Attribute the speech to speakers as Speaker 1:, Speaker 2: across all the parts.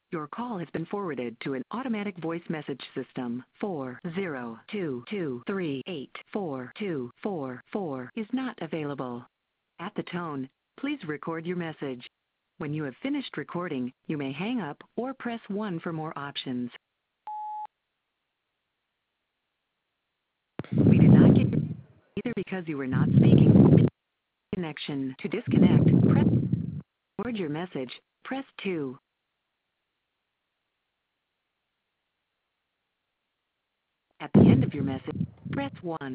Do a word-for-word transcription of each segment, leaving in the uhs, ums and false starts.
Speaker 1: Your call has been forwarded to an automatic voice message system. four zero two two three eight four two four four is not available. At the tone, please record your message. When you have finished recording, you may hang up or press one for more options. We did not get your either because you were not speaking. Connection. To disconnect, press record your message. Press two. At the end of your message, press one.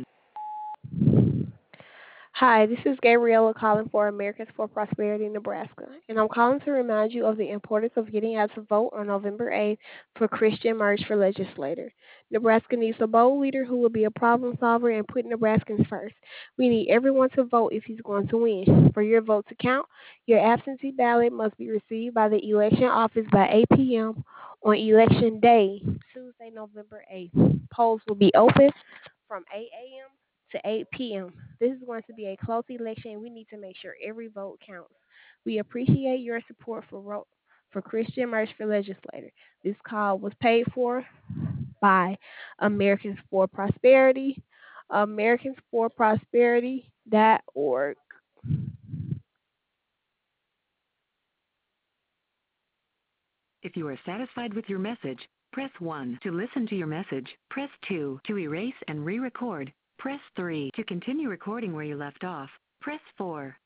Speaker 2: Hi, this is Gabriella calling for Americans for Prosperity, Nebraska, and I'm calling to remind you of the importance of getting out to vote on November eighth for Christian March for Legislator. Nebraska needs a bold leader who will be a problem solver and put Nebraskans first. We need everyone to vote if he's going to win. For your vote to count, your absentee ballot must be received by the election office by eight p.m. on Election Day, Tuesday, November eighth. Polls will be open from eight a.m. to eight p.m. This is going to be a close election, and we need to make sure every vote counts. We appreciate your support for ro- for Christian March for Legislator. This call was paid for by Americans for Prosperity, Americans for Prosperity dot org.
Speaker 1: If you are satisfied with your message, press one. To listen to your message, press two. To erase and re-record, press three. To continue recording where you left off, press four.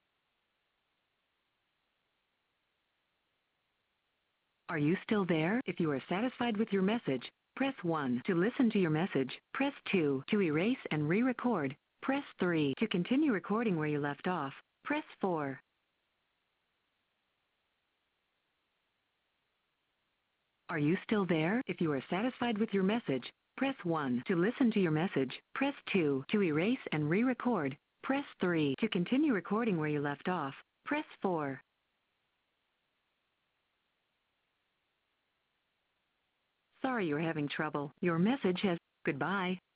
Speaker 1: Are you still there? If you are satisfied with your message, press one. To listen to your message, press two. To erase and re-record, press three. To continue recording where you left off, press four. Are you still there? If you are satisfied with your message, press one. To listen to your message, press two. To erase and re-record, press three. To continue recording where you left off, press four. Sorry you're having trouble. Your message has... Goodbye.